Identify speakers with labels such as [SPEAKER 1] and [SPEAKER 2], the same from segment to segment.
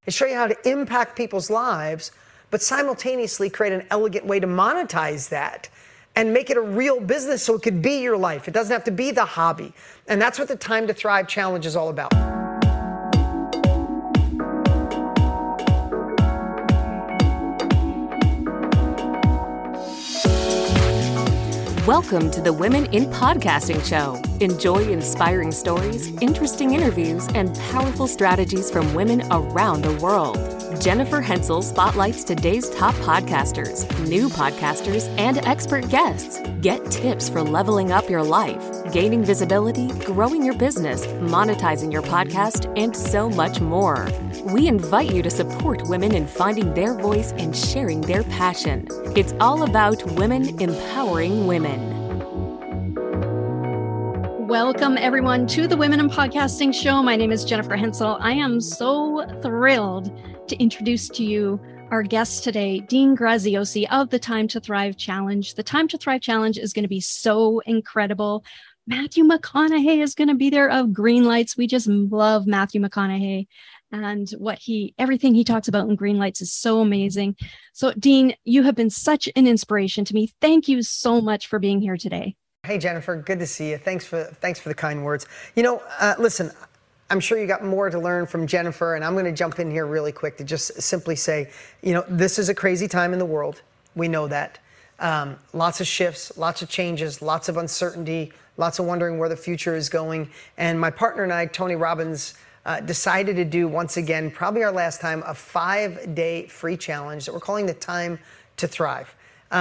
[SPEAKER 1] and show you how to impact people's lives, but simultaneously create an elegant way to monetize that and make it a real business so it could be your life. It doesn't have to be the hobby. And that's what the Time to Thrive Challenge is all about.
[SPEAKER 2] Welcome to the Women in Podcasting Show. Enjoy inspiring stories, interesting interviews, and powerful strategies from women around the world. Jennifer Hensel spotlights today's top podcasters, new podcasters, and expert guests. Get tips for leveling up your life, gaining visibility, growing your business, monetizing your podcast, and so much more. We invite you to support women in finding their voice and sharing their passion. It's all about women empowering women.
[SPEAKER 3] Welcome, everyone, to the Women in Podcasting Show. My name is Jennifer Hensel. I am so thrilled to introduce to you our guest today, Dean Graziosi of the Time to Thrive Challenge. The Time to Thrive Challenge is going to be so incredible. Matthew McConaughey is going to be there of Greenlights. We just love Matthew McConaughey, and everything he talks about in Greenlights is so amazing. So, Dean, you have been such an inspiration to me. Thank you so much for being here today.
[SPEAKER 1] Hey, Jennifer, good to see you. Thanks for the kind words. Listen, I'm sure you got more to learn from Jennifer, and I'm going to jump in here really quick to just simply say, this is a crazy time in the world. We know that. Lots of shifts, lots of changes, lots of uncertainty, lots of wondering where the future is going. And my partner and I, Tony Robbins, decided to do, once again, probably our last time, a 5-day free challenge that we're calling the Time to Thrive.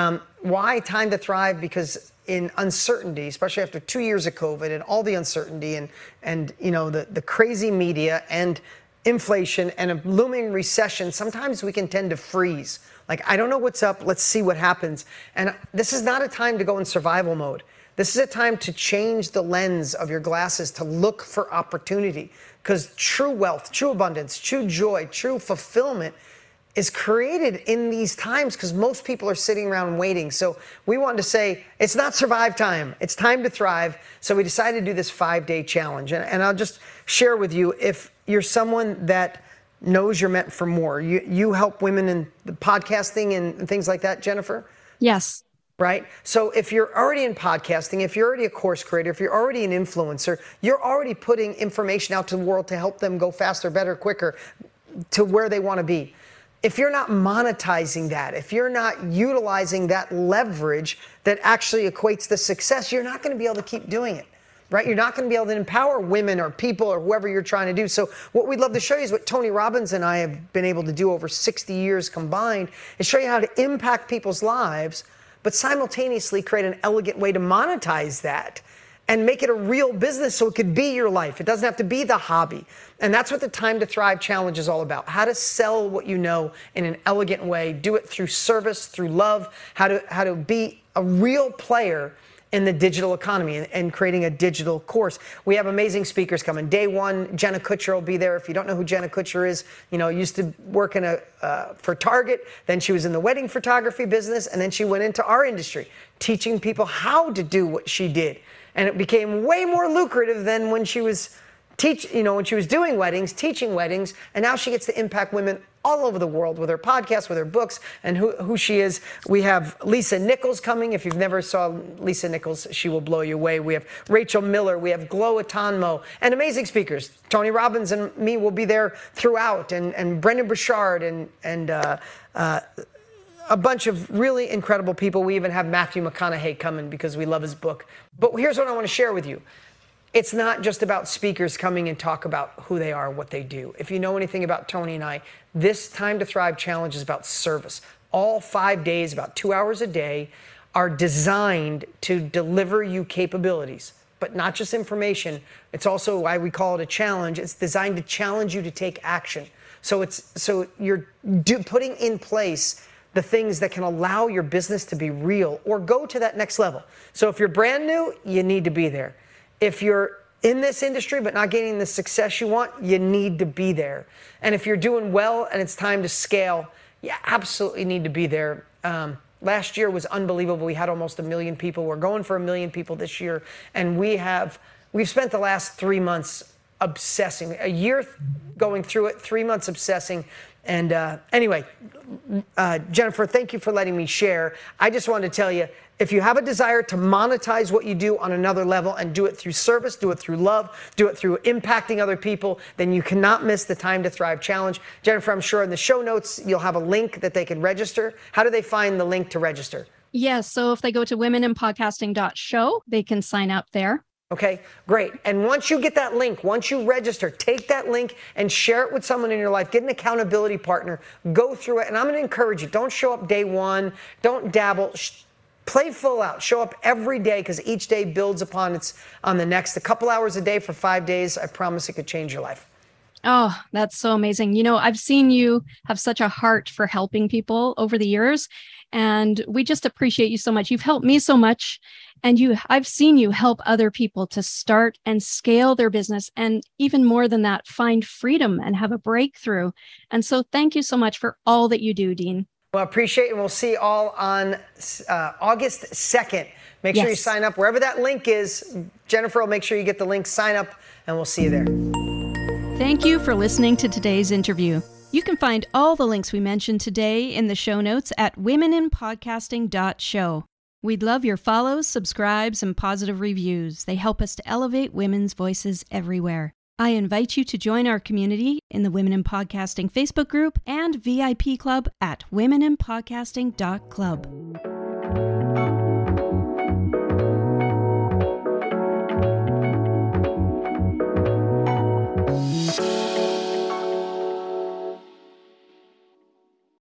[SPEAKER 1] Why Time to Thrive? Because in uncertainty, especially after 2 years of COVID and all the uncertainty and the crazy media and inflation and a looming recession, sometimes we can tend to freeze. Like, I don't know what's up, let's see what happens. And this is not a time to go in survival mode. This is a time to change the lens of your glasses, to look for opportunity. Because true wealth, true abundance, true joy, true fulfillment is created in these times because most people are sitting around waiting. So we wanted to say, it's not survive time, it's time to thrive. So we decided to do this 5-day challenge. And I'll just share with you, if you're someone that knows you're meant for more, you help women in the podcasting and things like that, Jennifer?
[SPEAKER 3] Yes.
[SPEAKER 1] Right? So if you're already in podcasting, if you're already a course creator, if you're already an influencer, you're already putting information out to the world to help them go faster, better, quicker to where they want to be. If you're not monetizing that, if you're not utilizing that leverage that actually equates to success, you're not going to be able to keep doing it, right? You're not going to be able to empower women or people or whoever you're trying to do. So what we'd love to show you is what Tony Robbins and I have been able to do over 60 years combined, is show you how to impact people's lives, but simultaneously create an elegant way to monetize that and make it a real business so it could be your life. It doesn't have to be the hobby. And that's what the Time to Thrive Challenge is all about. How to sell what you know in an elegant way, do it through service, through love, how to be a real player in the digital economy and creating a digital course. We have amazing speakers coming. Day one, Jenna Kutcher will be there. If you don't know who Jenna Kutcher is, used to work for Target, then she was in the wedding photography business, and then she went into our industry, teaching people how to do what she did. And it became way more lucrative than when she was doing weddings, teaching weddings, and now she gets to impact women all over the world with her podcast, with her books, and who she is. We have Lisa Nichols coming. If you've never saw Lisa Nichols, she will blow you away. We have Rachel Miller. We have Glo Atanmo, and amazing speakers. Tony Robbins and me will be there throughout, and Brendan Burchard and a bunch of really incredible people. We even have Matthew McConaughey coming because we love his book. But here's what I want to share with you. It's not just about speakers coming and talk about who they are, what they do. If you know anything about Tony and I, this Time to Thrive Challenge is about service. All 5 days, about 2 hours a day, are designed to deliver you capabilities, but not just information. It's also why we call it a challenge. It's designed to challenge you to take action. So you're putting in place the things that can allow your business to be real or go to that next level. So if you're brand new, you need to be there. If you're in this industry but not getting the success you want, you need to be there. And if you're doing well and it's time to scale, you absolutely need to be there. Last year was unbelievable. We had almost 1 million people. We're going for 1 million people this year. And we've spent the last 3 months obsessing, a year going through it, 3 months obsessing. And anyway, Jennifer, thank you for letting me share. I just wanted to tell you, if you have a desire to monetize what you do on another level and do it through service, do it through love, do it through impacting other people, then you cannot miss the Time to Thrive Challenge. Jennifer, I'm sure in the show notes, you'll have a link that they can register. How do they find the link to register?
[SPEAKER 3] Yes. So if they go to womeninpodcasting.show, they can sign up there.
[SPEAKER 1] Okay, great. And once you get that link, once you register, take that link and share it with someone in your life. Get an accountability partner. Go through it. And I'm going to encourage you, don't show up day one. Don't dabble. Play full out. Show up every day, because each day builds upon on the next. A couple hours a day for 5 days, I promise it could change your life.
[SPEAKER 3] Oh, that's so amazing. I've seen you have such a heart for helping people over the years, and we just appreciate you so much. You've helped me so much, and I've seen you help other people to start and scale their business, and even more than that, find freedom and have a breakthrough. And so thank you so much for all that you do, Dean.
[SPEAKER 1] Well, appreciate it, and we'll see you all on August 2nd. Make sure you sign up wherever that link is. Jennifer will make sure you get the link, sign up, and we'll see you there.
[SPEAKER 3] Thank you for listening to today's interview. You can find all the links we mentioned today in the show notes at womeninpodcasting.show. We'd love your follows, subscribes, and positive reviews. They help us to elevate women's voices everywhere. I invite you to join our community in the Women in Podcasting Facebook group and VIP club at womeninpodcasting.club.